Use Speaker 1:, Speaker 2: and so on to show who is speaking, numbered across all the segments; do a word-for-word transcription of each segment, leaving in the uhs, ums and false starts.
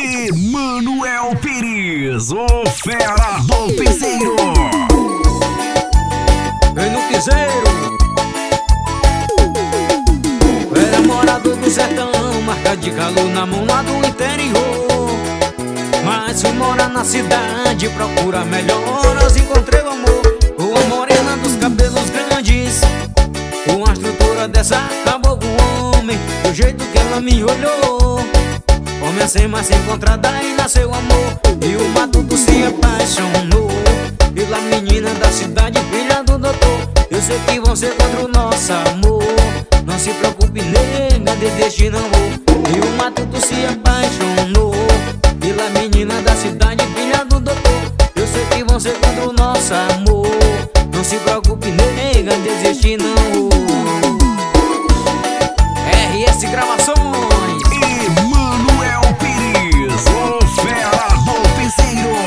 Speaker 1: Emanuel Pires, o fera do piseiro.
Speaker 2: Vem no piseiro. Era morador do sertão, marca de calor na mão lá do interior. Mas fui morar na cidade, procura melhoras, encontrei o amor. Uma morena dos cabelos grandes, uma estrutura dessa acabou com o homem, do jeito que ela me olhou. Homem assim, mas se encontrar, daí nasceu amor. E o matuto se apaixonou pela menina da cidade, filha do doutor. Eu sei que vão ser contra o nosso amor. Não se preocupe, nega, desiste não vou. E o matuto se apaixonou pela menina da cidade, filha do doutor. Eu sei que vão ser contra o nosso amor. Não se preocupe, nega, desiste não vou. R S Gravações.
Speaker 1: Emanuel Pires, o fera do piseiro.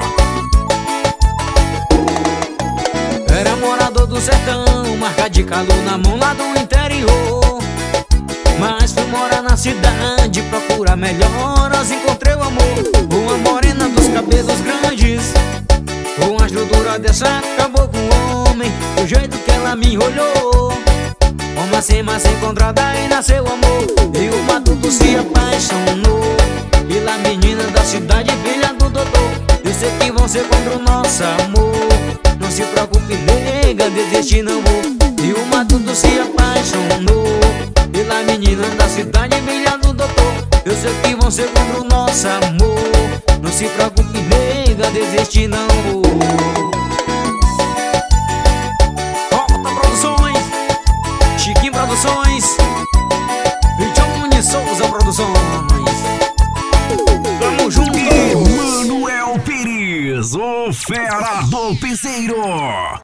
Speaker 2: Era morador do sertão, marca de calor na mão lá do interior. Mas fui morar na cidade, procura melhoras, encontrei o amor. Uma morena dos cabelos grandes, uma estrutura dessa acabou com o homem, do jeito que ela me olhou. Homem assim, mas se encontrar, daí nasceu amor. E o matuto se apaixonou pela menina da cidade, filha do doutor. Eu sei que vão ser contra o nosso amor. Não se preocupe, nega, desiste não vou. E o matuto se apaixonou pela menina da cidade, filha do doutor. Eu sei que vão ser contra o nosso amor. Não se preocupe, nega, desiste não vou. Volta Produções, Chiquinho Produções e Johnny Souza Produções. Tamo junto.
Speaker 1: Emanuel Pires, o fera do piseiro.